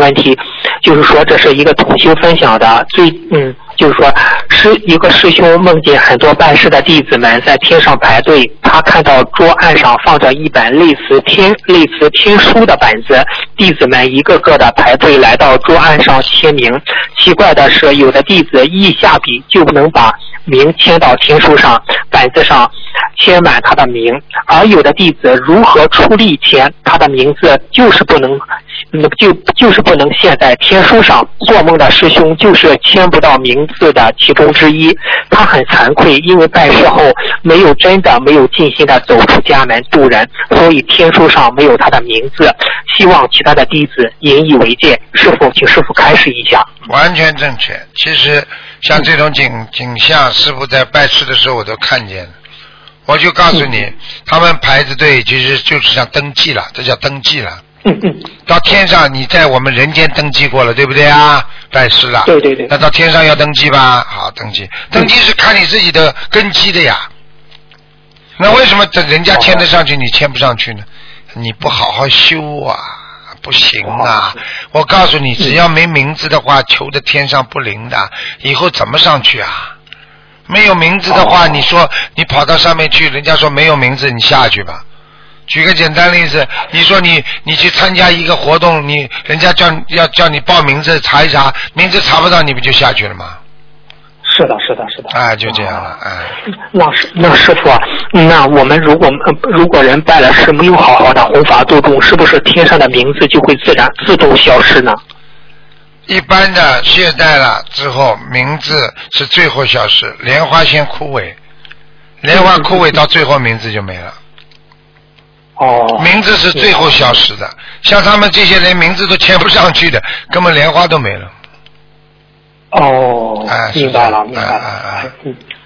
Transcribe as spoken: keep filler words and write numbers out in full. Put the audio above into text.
问题，就是说这是一个同修分享的，最嗯，就是说是一个师兄梦见很多拜师的弟子们在天上排队，他看到桌案上放着一本类似天类似天书的本子，弟子们一个个的排队来到桌案上签名。奇怪的是，有的弟子一下笔就能把名签到天书上，本子上签满他的名，而有的弟子如何出力签，他的名字就是不能就就是不能写在天书上。做梦的师兄就是签不到名字的其中之一，他很惭愧，因为拜师后没有真的没有尽心的走出家门度人，所以天书上没有他的名字，希望其他的弟子引以为戒。师父，请师父开示一下。 完全正确。其实像这种景景象，师父在拜师的时候我都看见了。我就告诉你，嗯、他们排着队其实就是像登记了，这叫登记了。 嗯嗯。 到天上，你在我们人间登记过了，对不对啊？拜师了。 对对对。 那到天上要登记吧？好，登记。登记是看你自己的根基的呀。那为什么等人家签得上去，你签不上去呢？你不好好修啊，不行啊！我告诉你，只要没名字的话，求的天上不灵的，以后怎么上去啊？没有名字的话，你说你跑到上面去，人家说没有名字，你下去吧。举个简单例子，你说你你去参加一个活动，你人家叫要叫你报名字查一查，名字查不到，你不就下去了吗？ 是的，是的，是的。 哎，就这样了，哎。 那师那师傅啊，那我们如果如果人拜了师没有好好的弘法度众，是不是天上的名字就会自然自动消失呢？ 一般的懈怠了之后，名字是最后消失，莲花先枯萎，莲花枯萎到最后名字就没了。 哦。 名字是最后消失的，像他们这些人名字都签不上去的，根本莲花都没了。 哦， 哎， 明白了，明白了。 哎哎哎嗯。